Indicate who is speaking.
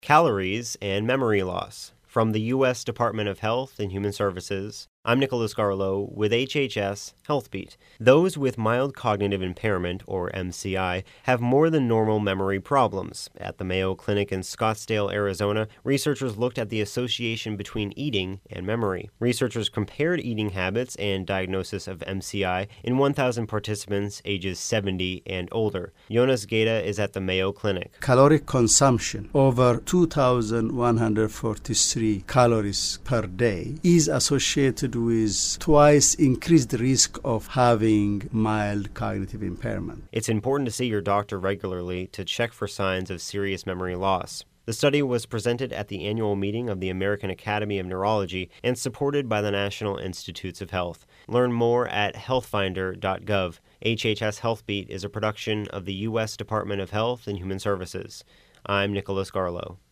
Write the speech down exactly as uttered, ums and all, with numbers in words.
Speaker 1: Calories and memory loss. From the U S Department of Health and Human Services, I'm Nicholas Garlow with H H S HealthBeat. Those with mild cognitive impairment, or M C I, have more than normal memory problems. At the Mayo Clinic in Scottsdale, Arizona, researchers looked at the association between eating and memory. Researchers compared eating habits and diagnosis of M C I in one thousand participants ages seventy and older. Jonas Geda is at the Mayo Clinic.
Speaker 2: Caloric consumption over two thousand one hundred forty-three calories per day is associated with twice increased risk of having mild cognitive impairment.
Speaker 1: It's important to see your doctor regularly to check for signs of serious memory loss. The study was presented at the annual meeting of the American Academy of Neurology and supported by the National Institutes of Health. Learn more at health finder dot gov. H H S HealthBeat is a production of the U S Department of Health and Human Services. I'm Nicholas Garlow.